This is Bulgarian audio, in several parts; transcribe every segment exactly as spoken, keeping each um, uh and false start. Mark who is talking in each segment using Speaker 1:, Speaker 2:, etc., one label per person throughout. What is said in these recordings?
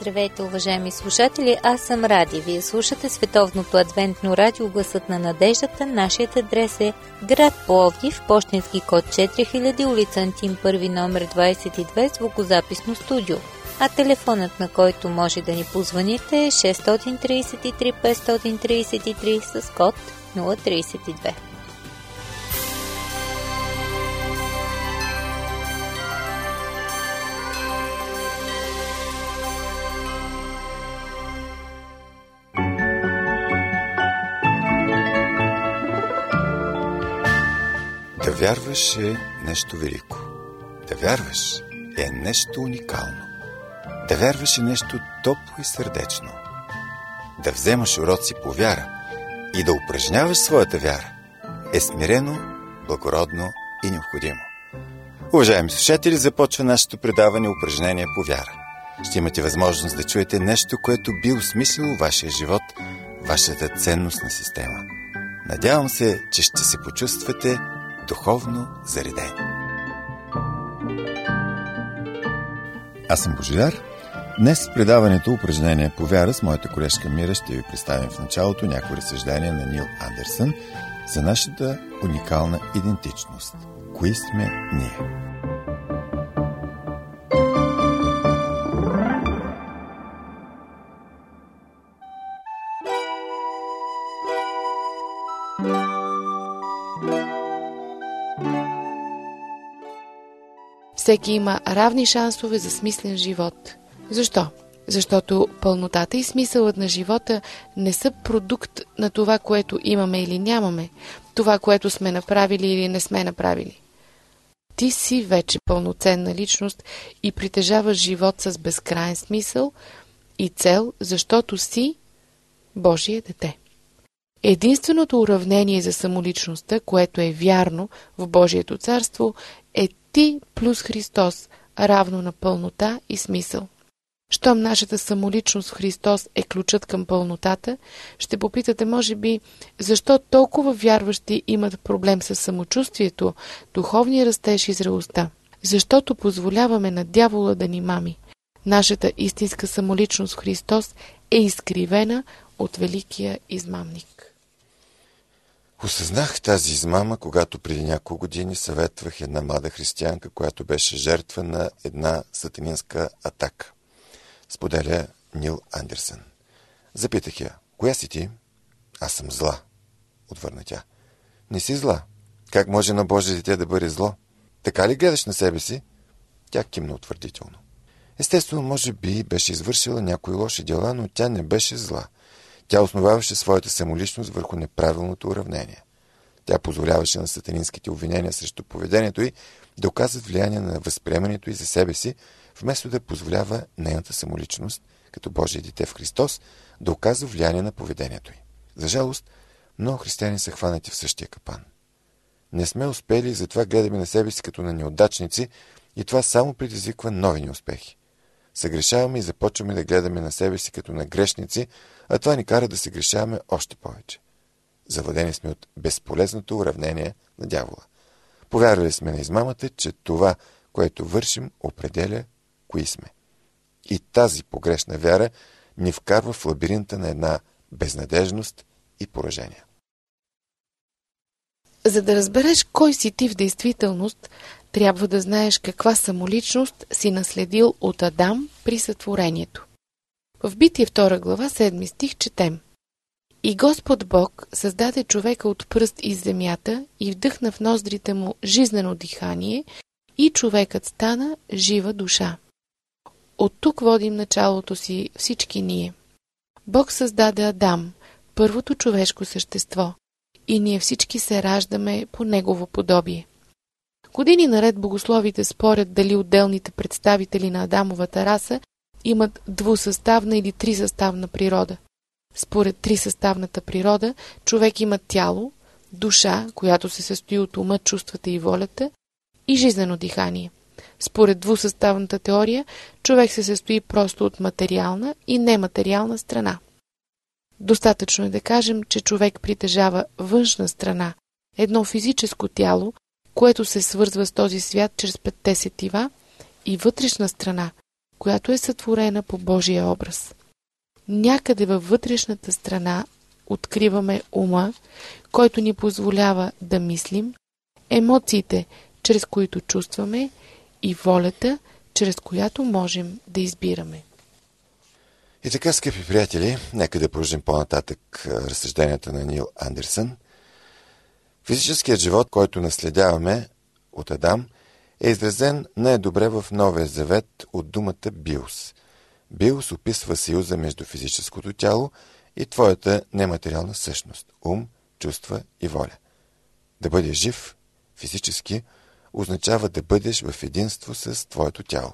Speaker 1: Здравейте, уважаеми слушатели, аз съм Ради. Вие слушате Световното адвентно радио Гласът на надеждата. Нашият адрес е град Пловдив, пощенски код четири хиляди, улица Антим първи, номер двадесет и две, звукозаписно студио. А телефонът, на който може да ни позвоните, е шест три три пет три три с код нула тридесет и две.
Speaker 2: Да вярваш е нещо велико. Да вярваш е нещо уникално. Да вярваш е нещо топло и сърдечно. Да вземаш уроци по вяра и да упражняваш своята вяра е смирено, благородно и необходимо. Уважаеми слушатели, започва нашето предаване упражнение по вяра. Ще имате възможност да чуете нещо, което би осмислило вашия живот, вашата ценностна система. Надявам се, че ще се почувствате духовно заредени. Аз съм Божидар. Днес в предаването упражнение по вяра с моята колежка Мира ще ви представим в началото някои разсъждения на Нил Андерсън за нашата уникална идентичност. Кои сме ние?
Speaker 3: Всеки има равни шансове за смислен живот. Защо? Защото пълнотата и смисълът на живота не са продукт на това, което имаме или нямаме, това, което сме направили или не сме направили. Ти си вече пълноценна личност и притежаваш живот с безкрайен смисъл и цел, защото си Божие дете. Единственото уравнение за самоличността, което е вярно в Божието царство, е ти плюс Христос, равно на пълнота и смисъл. Щом нашата самоличност в Христос е ключът към пълнотата, ще попитате, може би, защо толкова вярващи имат проблем с самочувствието, духовния растеж и зрелостта. Защото позволяваме на дявола да ни мами. Нашата истинска самоличност в Христос е изкривена от великия измамник.
Speaker 2: Осъзнах тази измама, когато преди няколко години съветвах една млада християнка, която беше жертва на една сатанинска атака. Споделя Нил Андерсън. Запитах я, коя си ти? Аз съм зла, отвърна тя. Не си зла. Как може на Божие дете да бъде зло? Така ли гледаш на себе си? Тя кимна утвърдително. Естествено, може би беше извършила някои лоши дела, но тя не беше зла. Тя основаваше своята самоличност върху неправилното уравнение. Тя позволяваше на сатанинските обвинения срещу поведението й да оказват влияние на възприемането й за себе си, вместо да позволява нейната самоличност, като Божие дете в Христос, да оказва влияние на поведението й. За жалост, много християни са хванати в същия капан. Не сме успели и затова гледаме на себе си като на неудачници и това само предизвиква нови неуспехи. Съгрешаваме и започваме да гледаме на себе си като на грешници, а това ни кара да се грешаваме още повече. Завладени сме от безполезното уравнение на дявола. Повярвали сме на измамата, че това, което вършим, определя кои сме. И тази погрешна вяра ни вкарва в лабиринта на една безнадежност и поражение.
Speaker 3: За да разбереш кой си ти в действителност, трябва да знаеш каква самоличност си наследил от Адам при сътворението. В Битие втора глава, седми стих четем: И Господ Бог създаде човека от пръст из земята и вдъхна в ноздрите му жизнено дихание и човекът стана жива душа. От тук водим началото си всички ние. Бог създаде Адам, първото човешко същество, и ние всички се раждаме по негово подобие. Години наред богословите спорят дали отделните представители на Адамовата раса имат двусъставна или трисъставна природа. Според трисъставната природа, човек има тяло, душа, която се състои от ума, чувствата и волята, и жизнено дихание. Според двусъставната теория, човек се състои просто от материална и нематериална страна. Достатъчно е да кажем, че човек притежава външна страна, едно физическо тяло, което се свързва с този свят чрез петте сетива, и вътрешна страна, която е сътворена по Божия образ. Някъде във вътрешната страна откриваме ума, който ни позволява да мислим, емоциите, чрез които чувстваме, и волята, чрез която можем да избираме.
Speaker 2: И така, скъпи приятели, нека да продължим по-нататък разсъжденията на Нил Андерсън. Физическият живот, който наследяваме от Адам, е изразен най-добре в Новия завет от думата биос. Биос описва съюза между физическото тяло и твоята нематериална същност – ум, чувства и воля. Да бъдеш жив физически означава да бъдеш в единство с твоето тяло.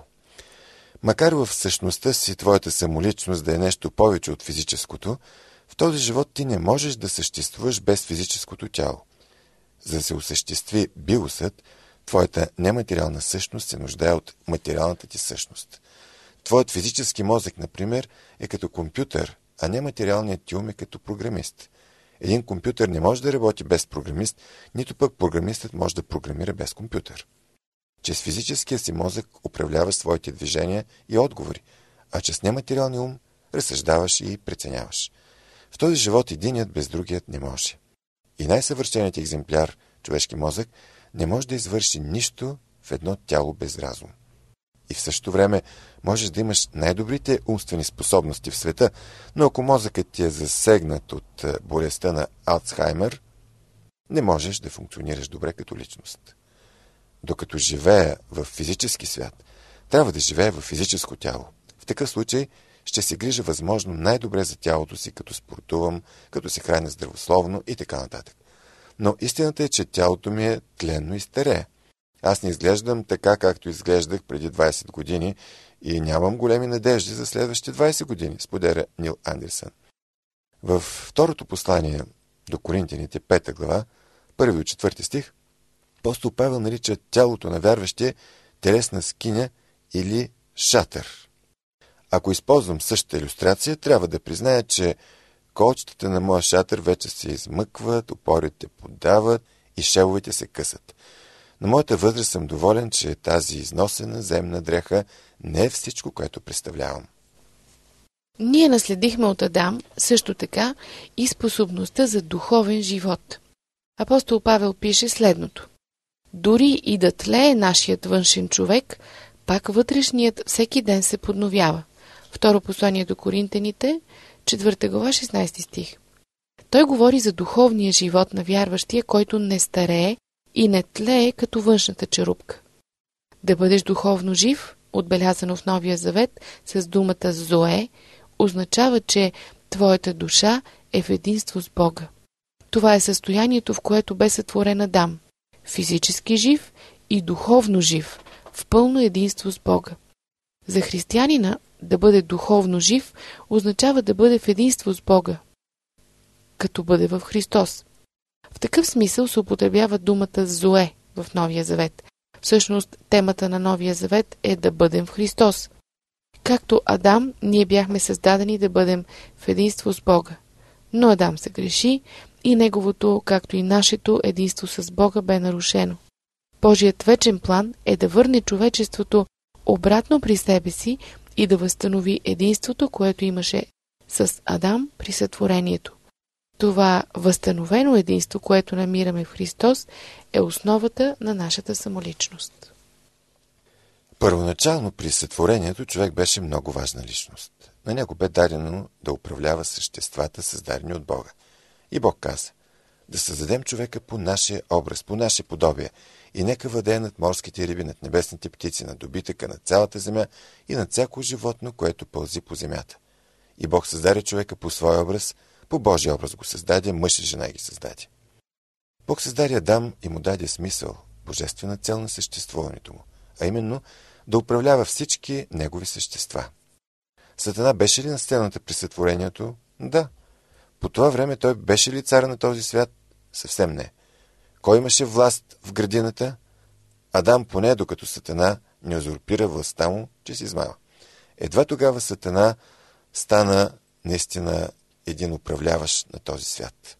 Speaker 2: Макар в същността си твоята самоличност да е нещо повече от физическото, в този живот ти не можеш да съществуваш без физическото тяло. За да се осъществи биосът, твоята нематериална същност се нуждае от материалната ти същност. Твоят физически мозък, например, е като компютър, а нематериалният ти ум е като програмист. Един компютър не може да работи без програмист, нито пък програмистът може да програмира без компютър. Чрез физическия си мозък управляваш своите движения и отговори, а чрез нематериалния ум разсъждаваш и преценяваш. В този живот единият без другият не може. И най-съвършеният екземпляр, човешки мозък, не може да извърши нищо в едно тяло без разум. И в същото време можеш да имаш най-добрите умствени способности в света, но ако мозъкът ти е засегнат от болестта на Алцхаймер, не можеш да функционираш добре като личност. Докато живея в физически свят, трябва да живея в физическо тяло. В такъв случай ще се грижа възможно най-добре за тялото си, като спортувам, като се храня здравословно и така нататък. Но истината е, че тялото ми е тленно и старее. Аз не изглеждам така, както изглеждах преди двайсет години и нямам големи надежди за следващите двайсет години, споделя Нил Андерсън. Във второто послание до Коринтяните, пета глава, първи до четвърти стих, апостол Павел нарича тялото на вярващия телесна скиня или шатър. Ако използвам същата илюстрация, трябва да призная, че колчетата на моя шатър вече се измъкват, опорите подават и шевовете се късат. На моята възраст съм доволен, че тази износена земна дреха не е всичко, което представлявам.
Speaker 3: Ние наследихме от Адам също така и способността за духовен живот. Апостол Павел пише следното: дори и да тлее нашият външен човек, пак вътрешният всеки ден се подновява. Второ послание до Коринтяните, четвърта глава, шестнайсети стих. Той говори за духовния живот на вярващия, който не старее и не тлее като външната черупка. Да бъдеш духовно жив, отбелязано в Новия завет с думата Зоe, означава, че твоята душа е в единство с Бога. Това е състоянието, в което бе сътворен Адам. Физически жив и духовно жив, в пълно единство с Бога. За християнина да бъде духовно жив означава да бъде в единство с Бога, като бъде в Христос. В такъв смисъл се употребява думата Зоe в Новия завет. Всъщност, темата на Новия завет е да бъдем в Христос. Както Адам, ние бяхме създадени да бъдем в единство с Бога. Но Адам се греши и неговото, както и нашето, единство с Бога бе нарушено. Божият вечен план е да върне човечеството обратно при себе си и да възстанови единството, което имаше с Адам при сътворението. Това възстановено единство, което намираме в Христос, е основата на нашата самоличност.
Speaker 2: Първоначално при сътворението човек беше много важна личност. На него бе дадено да управлява съществата, създадени от Бога. И Бог каза: да създадем човека по нашия образ, по наше подобие, и нека владее над морските риби, над небесните птици, над добитъка, над цялата земя и над всяко животно, което пълзи по земята. И Бог създаде човека по своя образ, по Божия образ го създаде, мъж и жена ги създаде. Бог създаде Адам и му даде смисъл, божествена цел на съществуването му, а именно да управлява всички негови същества. Сатана беше ли на сцената при сътворението? Да. По това време той беше ли цар на този свят? Съвсем не. Кой имаше власт в градината? Адам, поне докато Сатана не узурпира властта му, че си измама. Едва тогава Сатана стана наистина един управляващ на този свят.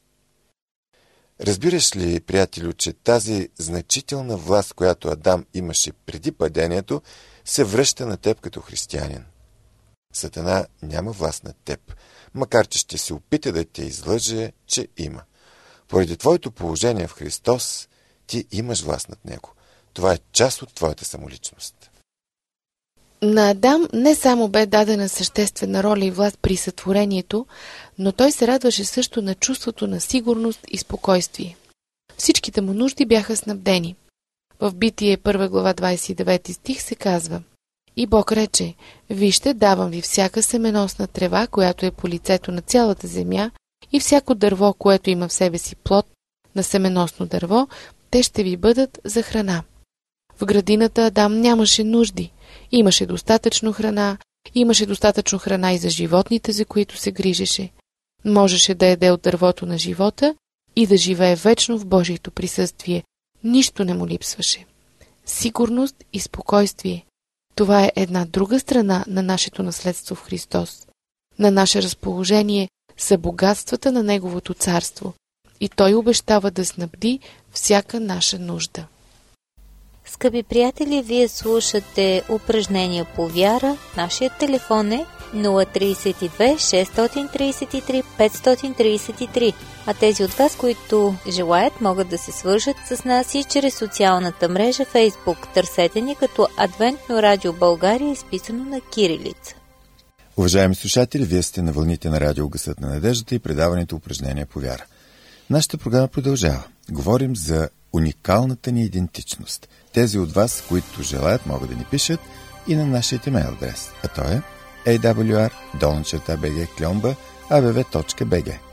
Speaker 2: Разбираш ли, приятелю, че тази значителна власт, която Адам имаше преди падението, се връща на теб като християнин. Сатана няма власт над теб, макар че ще се опита да те излъже, че има. Поради твоето положение в Христос, ти имаш власт над него. Това е част от твоята самоличност.
Speaker 3: На Адам не само бе дадена съществена роля и власт при сътворението, но той се радваше също на чувството на сигурност и спокойствие. Всичките му нужди бяха снабдени. В Битие първа глава двадесет и девети стих се казва: И Бог рече: Вижте, давам ви всяка семеносна трева, която е по лицето на цялата земя, и всяко дърво, което има в себе си плод на семеносно дърво, те ще ви бъдат за храна. В градината Адам нямаше нужди. Имаше достатъчно храна, имаше достатъчно храна и за животните, за които се грижеше. Можеше да яде от дървото на живота и да живее вечно в Божието присъствие. Нищо не му липсваше. Сигурност и спокойствие. Това е една друга страна на нашето наследство в Христос. На наше разположение са богатствата на Неговото царство и Той обещава да снабди всяка наша нужда.
Speaker 1: Скъпи приятели, вие слушате упражнения по вяра. Нашият телефон е нула три две шест три три пет три три, а тези от вас, които желаят, могат да се свържат с нас и чрез социалната мрежа Facebook. Търсете ни като Адвентно радио България, изписано на кирилица.
Speaker 2: Уважаеми слушатели, вие сте на вълните на радио Гласът на надеждата и предаването упражнения по вяра. Нашата програма продължава. Говорим за уникалната ни идентичност. Тези от вас, които желаят, могат да ни пишат и на нашия имейл адрес, а то е ей дабъл ю ар долна черта би джи кльомба а бе ве точка би джи.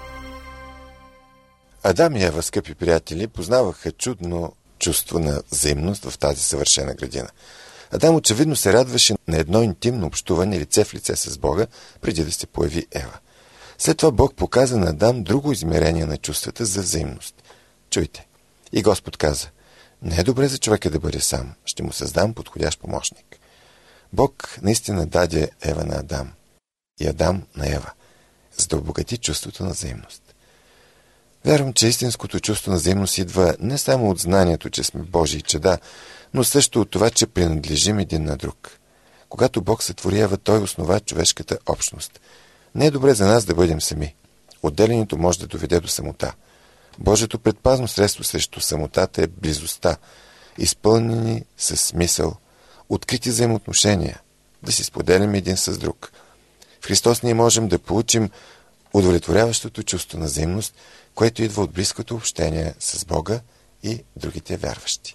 Speaker 2: Адам и Ева, скъпи приятели, познаваха чудно чувство на взаимност в тази съвършена градина. Адам очевидно се радваше на едно интимно общуване лице в лице с Бога, преди да се появи Ева. След това Бог показа на Адам друго измерение на чувствата за взаимност. Чуйте. И Господ каза: Не е добре за човека да бъде сам, ще му създам подходящ помощник. Бог наистина даде Ева на Адам и Адам на Ева, за да обогати чувството на взаимност. Вярвам, че истинското чувство на взаимност идва не само от знанието, че сме Божии чеда, но също от това, че принадлежим един на друг. Когато Бог сътвори Ева, Той основа човешката общност. Не е добре за нас да бъдем сами. Отделението може да доведе до самота. Божието предпазно средство срещу самотата е близостта, изпълнени със смисъл, открити взаимоотношения, да си споделяме един с друг. В Христос ние можем да получим удовлетворяващото чувство на взаимност, което идва от близкото общение с Бога и другите вярващи.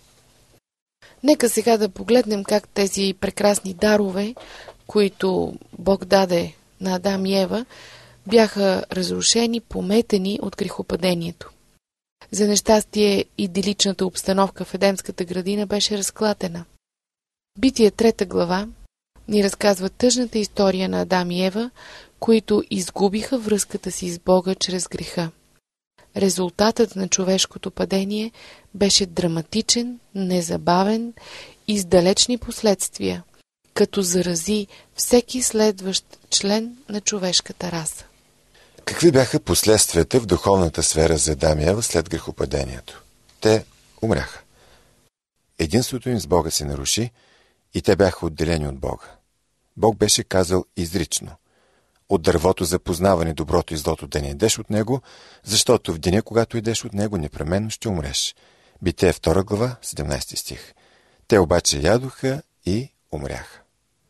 Speaker 3: Нека сега да погледнем как тези прекрасни дарове, които Бог даде на Адам и Ева, бяха разрушени, пометени от грехопадението. За нещастие, идиличната обстановка в Едемската градина беше разклатена. Битие трета глава ни разказва тъжната история на Адам и Ева, които изгубиха връзката си с Бога чрез греха. Резултатът на човешкото падение беше драматичен, незабавен и с далечни последствия, като зарази всеки следващ член на човешката раса.
Speaker 2: Какви бяха последствията в духовната сфера за Адам и Ева след грехопадението? Те умряха. Единството им с Бога се наруши и те бяха отделени от Бога. Бог беше казал изрично: от дървото за познаване доброто и злото да не ядеш от него, защото в деня, когато идеш от него, непременно ще умреш. Битие втора глава, седемнадесети стих. Те обаче ядоха и умряха.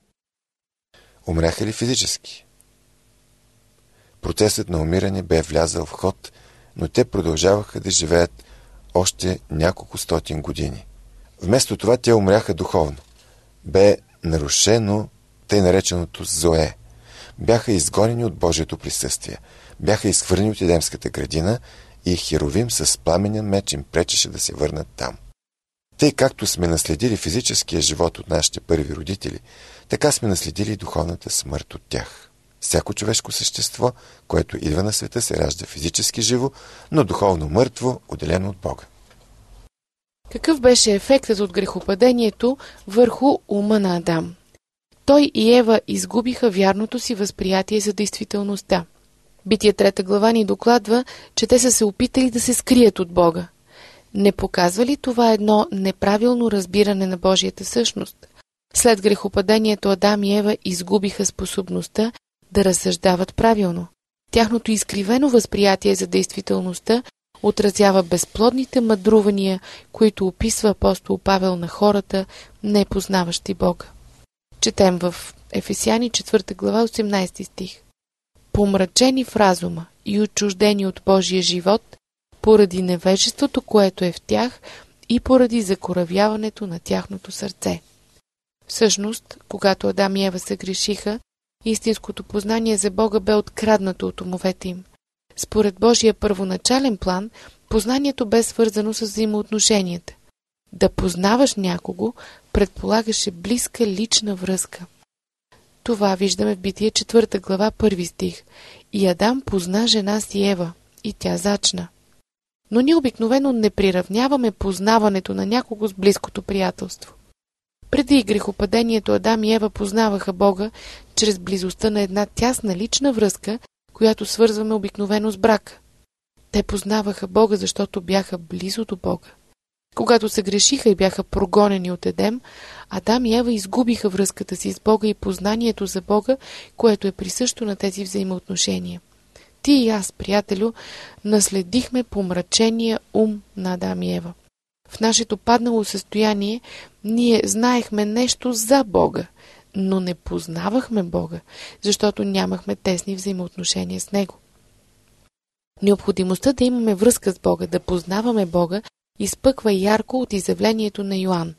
Speaker 2: Умряха ли физически? Процесът на умиране бе влязъл в ход, но те продължаваха да живеят още няколко стотин години. Вместо това те умряха духовно. Бе нарушено тъй нареченото Зое. Бяха изгонени от Божието присъствие. Бяха изхвърлени от Едемската градина и Херовим с пламенен меч им пречеше да се върнат там. Тъй както сме наследили физическия живот от нашите първи родители, така сме наследили и духовната смърт от тях. Всяко човешко същество, което идва на света, се ражда физически живо, но духовно мъртво, отделено от Бога.
Speaker 3: Какъв беше ефектът от грехопадението върху ума на Адам? Той и Ева изгубиха вярното си възприятие за действителността. Битие трета глава ни докладва, че те са се опитали да се скрият от Бога. Не показва ли това едно неправилно разбиране на Божията същност? След грехопадението Адам и Ева изгубиха способността да разсъждават правилно. Тяхното изкривено възприятие за действителността отразява безплодните мъдрувания, които описва апостол Павел на хората, не познаващи Бога. Четем в Ефесяни четвърта глава осемнайсети стих. Помрачени в разума и отчуждени от Божия живот, поради невежеството, което е в тях и поради закоравяването на тяхното сърце. Всъщност, когато Адам и Ева се грешиха, истинското познание за Бога бе откраднато от умовете им. Според Божия първоначален план, познанието бе свързано с взаимоотношенията. Да познаваш някого предполагаше близка лична връзка. Това виждаме в Битие четвърта глава първи стих. И Адам позна жена си Ева, и тя зачна. Но ние обикновено не приравняваме познаването на някого с близкото приятелство. Преди грехопадението Адам и Ева познаваха Бога чрез близостта на една тясна лична връзка, която свързваме обикновено с брака. Те познаваха Бога, защото бяха близо до Бога. Когато се грешиха и бяха прогонени от Едем, Адам и Ева изгубиха връзката си с Бога и познанието за Бога, което е присъщо на тези взаимоотношения. Ти и аз, приятелю, наследихме помрачения ум на Адам и Ева. В нашето паднало състояние ние знаехме нещо за Бога, но не познавахме Бога, защото нямахме тесни взаимоотношения с Него. Необходимостта да имаме връзка с Бога, да познаваме Бога, изпъква ярко от изявлението на Йоан.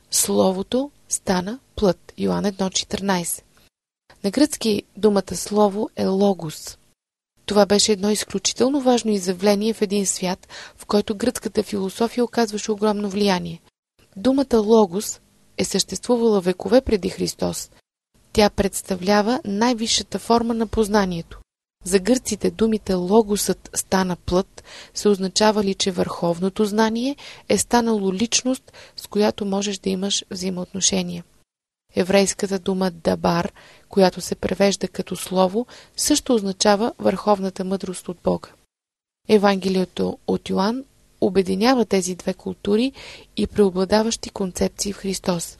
Speaker 3: Словото стана плът. Йоан едно четиринайсет. На гръцки думата слово е логос. Това беше едно изключително важно изявление в един свят, в който гръцката философия оказваше огромно влияние. Думата логос е съществувала векове преди Христос. Тя представлява най-висшата форма на познанието. За гърците думите логосът стана плът се означавали, че върховното знание е станало личност, с която можеш да имаш взаимоотношения. Еврейската дума дабар, която се превежда като слово, също означава върховната мъдрост от Бога. Евангелието от Йоан обединява тези две култури и преобладаващи концепции в Христос.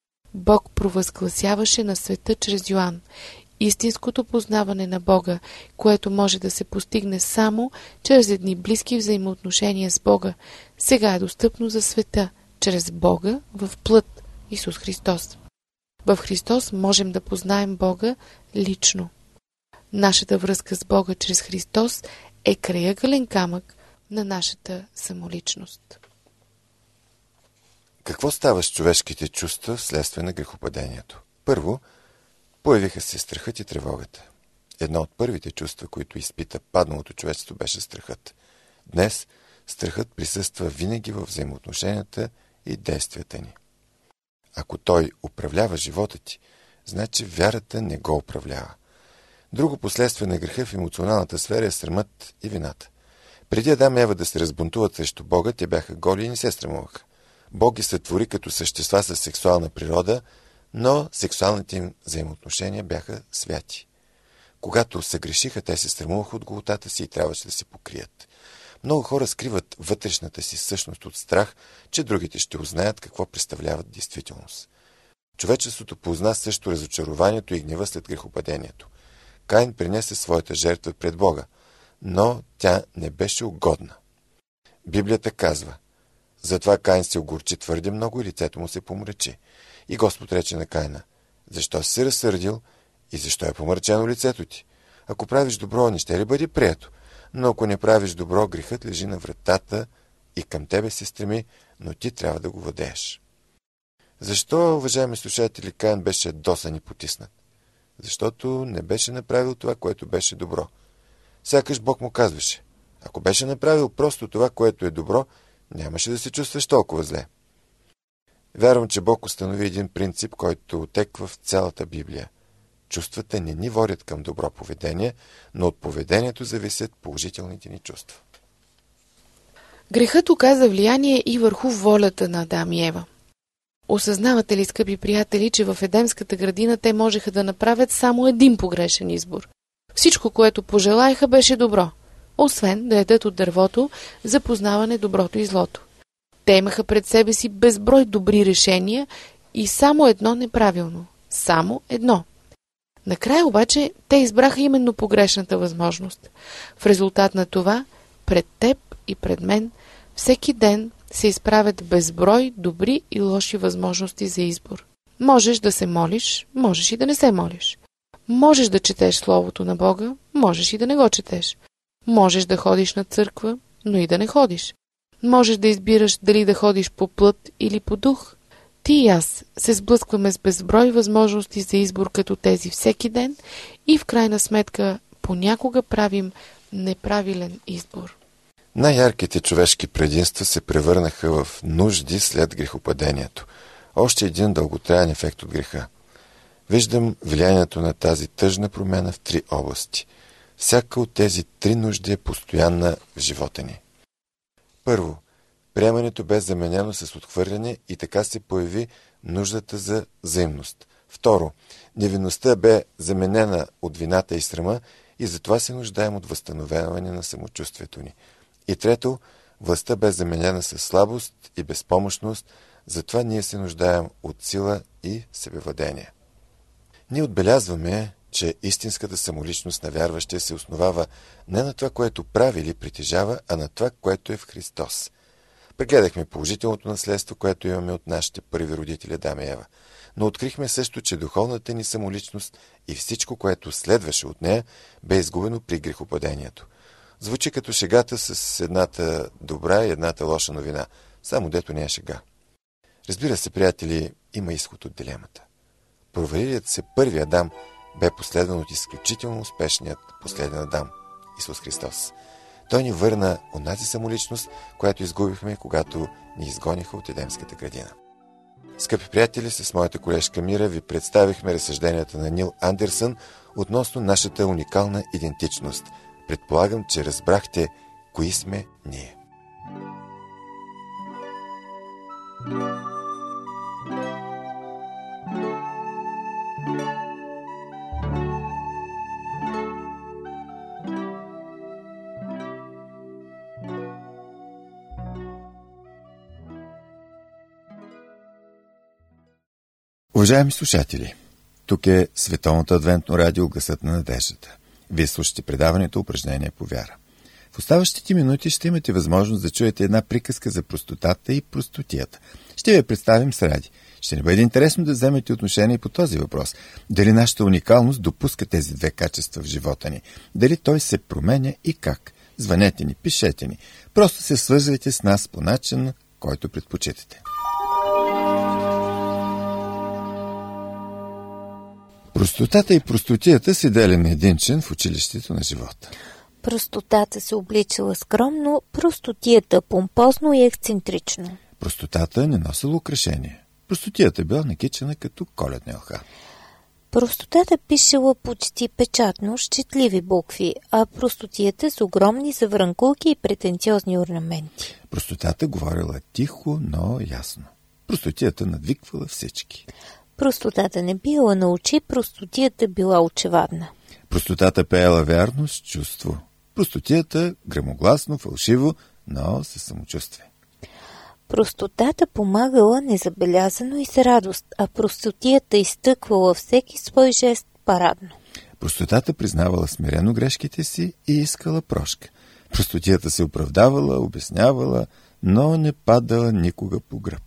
Speaker 3: Бог провъзгласяваше на света чрез Йоан. Истинското познаване на Бога, което може да се постигне само чрез едни близки взаимоотношения с Бога, сега е достъпно за света, чрез Бога в плът Исус Христос. В Христос можем да познаем Бога лично. Нашата връзка с Бога чрез Христос е крайъгълен камък на нашата самоличност.
Speaker 2: Какво става с човешките чувства вследствие на грехопадението? Първо, появиха се страхът и тревогата. Едно от първите чувства, които изпита падналото човечество, беше страхът. Днес страхът присъства винаги във взаимоотношенията и действията ни. Ако той управлява живота ти, значи вярата не го управлява. Друго последствие на греха в емоционалната сфера е срамът и вината. Преди Адам и Ева да се разбунтуват срещу Бога, те бяха голи и не се срамуваха. Бог ги сътвори като същества с сексуална природа, но сексуалните им взаимоотношения бяха святи. Когато се грешиха, те се срамуваха от голотата си и трябваше да се покрият. Много хора скриват вътрешната си същност от страх, че другите ще узнаят какво представляват действителност. Човечеството позна също разочарованието и гнева след грехопадението. Каин принесе своята жертва пред Бога, но тя не беше угодна. Библията казва: затова Каин се огорчи твърде много и лицето му се помрачи. И Господ рече на Каина: защо си се разсърдил и защо е помрачено лицето ти? Ако правиш добро, не ще ли бъде прието? Но ако не правиш добро, грехът лежи на вратата и към тебе се стреми, но ти трябва да го владееш. Защо, уважаеми слушатели, Каин беше досан и потиснат? Защото не беше направил това, което беше добро. Сякаш Бог му казваше: ако беше направил просто това, което е добро, нямаше да се чувстваш толкова зле. Вярвам, че Бог установи един принцип, който отеква в цялата Библия. Чувствата не ни водят към добро поведение, но от поведението зависят положителните ни чувства.
Speaker 3: Грехът оказа влияние и върху волята на Адам и Ева. Осъзнавате ли, скъпи приятели, че в Едемската градина те можеха да направят само един погрешен избор? Всичко, което пожелаеха, беше добро, освен да ядат от дървото за познаване доброто и злото. Те имаха пред себе си безброй добри решения и само едно неправилно. Само едно. Накрая обаче те избраха именно погрешната възможност. В резултат на това, пред теб и пред мен, всеки ден се изправят безброй добри и лоши възможности за избор. Можеш да се молиш, можеш и да не се молиш. Можеш да четеш Словото на Бога, можеш и да не го четеш. Можеш да ходиш на църква, но и да не ходиш. Можеш да избираш дали да ходиш по плът или по дух. Ти и аз се сблъскваме с безброй възможности за избор като тези всеки ден и в крайна сметка понякога правим неправилен избор.
Speaker 2: Най-ярките човешки предимства се превърнаха в нужди след грехопадението. Още един дълготраен ефект от греха. Виждам влиянието на тази тъжна промяна в три области. Всяка от тези три нужди е постоянна в живота ни. Първо, приемането бе заменено с отхвърляне и така се появи нуждата за взаимност. Второ, невинността бе заменена от вината и срама и затова се нуждаем от възстановяване на самочувствието ни. И трето, властта бе заменена с слабост и безпомощност, затова ние се нуждаем от сила и себевладение. Ние отбелязваме, че истинската самоличност на вярващия се основава не на това, което прави или притежава, а на това, което е в Христос. Прегледахме положителното наследство, което имаме от нашите първи родители Адам и Ева, но открихме също, че духовната ни самоличност и всичко, което следваше от нея, бе изгубено при грехопадението. Звучи като шегата с едната добра и едната лоша новина, само дето не е шега. Разбира се, приятели, има изход от дилемата. Провалилият се първи Адам бе последван от изключително успешният последен Адам, Исус Христос. Той ни върна онази самоличност, която изгубихме, когато ни изгониха от Едемската градина. Скъпи приятели, с моята колежка Мира ви представихме разсъжденията на Нил Андерсън относно нашата уникална идентичност. Предполагам, че разбрахте кои сме ние. Уважаеми слушатели, тук е Световното адвентно радио Гласът на надеждата. Вие слушате предаването Упражнение по вяра. В оставащите минути ще имате възможност да чуете една приказка за простотата и простотията. Ще ви я представим с Ради. Ще ни бъде интересно да вземете отношение по този въпрос. Дали нашата уникалност допуска тези две качества в живота ни? Дали той се променя и как? Звънете ни, пишете ни. Просто се свързвайте с нас по начин, който предпочитате. Простотата и простотията се дели на един чин в училището на живота.
Speaker 1: Простотата се обличала скромно, простотията помпозно и ексцентрично.
Speaker 2: Простотата не носила украшение. Простотията била накичена като коледна елха.
Speaker 1: Простотата пишела почти печатно, с четливи букви, а простотията с огромни заврънкулки и претенциозни орнаменти.
Speaker 2: Простотата говорила тихо, но ясно. Простотията надвиквала всички.
Speaker 1: Простотата не била на очи, простотията била очевадна.
Speaker 2: Простотата пеела вярно с чувство. Простотията гръмогласно, фалшиво, но със самочувствие.
Speaker 1: Простотата помагала незабелязано и с радост, а простотията изтъквала всеки свой жест парадно.
Speaker 2: Простотата признавала смирено грешките си и искала прошка. Простотията се оправдавала, обяснявала, но не падала никога по гръб.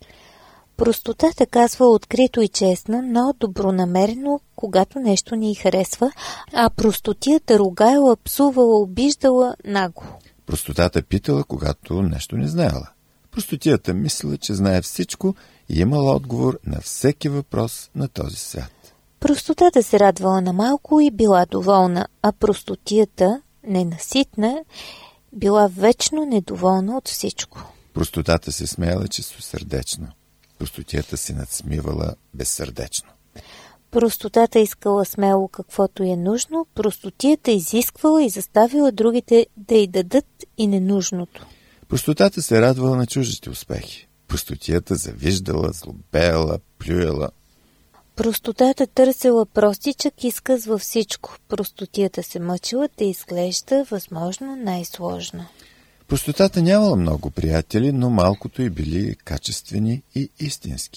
Speaker 1: Простотата казва открито и честно, но добронамерено, когато нещо не й харесва, а простотията ругаяла, псувала, обиждала нагло.
Speaker 2: Простотата питала, когато нещо не знаела. Простотията мислила, че знае всичко и имала отговор на всеки въпрос на този свят.
Speaker 1: Простотата се радвала на малко и била доволна, а простотията, ненаситна, била вечно недоволна от всичко.
Speaker 2: Простотата се смеяла чистосърдечно. Простотията се надсмивала безсърдечно.
Speaker 1: Простотата искала смело каквото е нужно, простотията изисквала и заставила другите да й дадат и ненужното.
Speaker 2: Простотата се радвала на чуждите успехи. Простотията завиждала, злобеяла, плюела.
Speaker 1: Простотата търсила простичък изказ във всичко. Простотията се мъчила да изглежда възможно най-сложна.
Speaker 2: Простотата нямала много приятели, но малкото й били качествени и истински.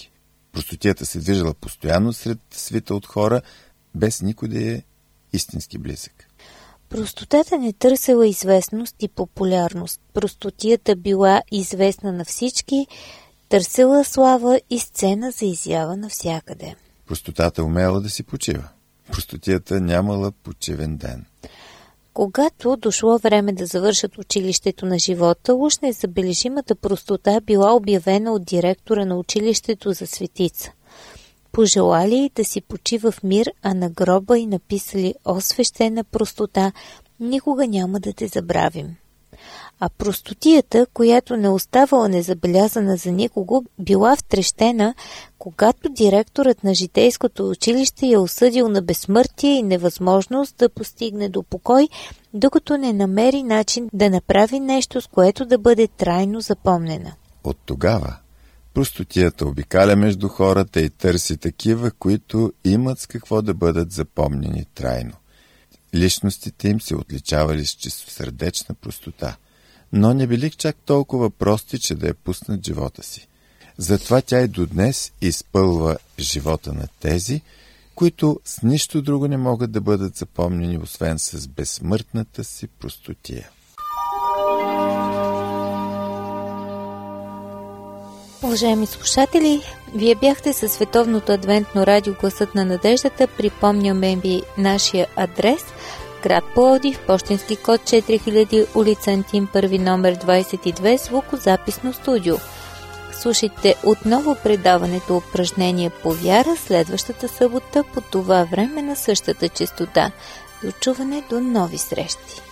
Speaker 2: Простотията се движила постоянно сред свита от хора, без никой да е истински близък.
Speaker 1: Простотата не търсила известност и популярност. Простотията била известна на всички, търсила слава и сцена за изява навсякъде.
Speaker 2: Простотата умела да си почива. Простотията нямала почивен ден.
Speaker 1: Когато дошло време да завършат училището на живота, уж незабележимата простота била обявена от директора на училището за светица. Пожелали да си почива в мир, а на гроба и написали: „О, свещена простота, никога няма да те забравим“. А простотията, която не оставала незабелязана за никого, била втрещена, когато директорът на житейското училище я осъдил на безсмъртие и невъзможност да постигне до покой, докато не намери начин да направи нещо, с което да бъде трайно запомнена.
Speaker 2: От тогава простотията обикаля между хората и търси такива, които имат с какво да бъдат запомнени трайно. Личностите им се отличавали с чистосърдечна простота, но не били чак толкова прости, че да я пуснат живота си. Затова тя и до днес изпълва живота на тези, които с нищо друго не могат да бъдат запомнени, освен с безсмъртната си простотия.
Speaker 1: Уважаеми слушатели, вие бяхте със Световното адвентно радио Гласът на надеждата. Припомняме ви нашия адрес: град Пловдив, пощенски код четири хиляди, улица Антим първи, номер двадесет и две, звукозаписно студио. Слушайте отново предаването Упражнение по вяра следващата събота по това време на същата честота. До чуване, до нови срещи!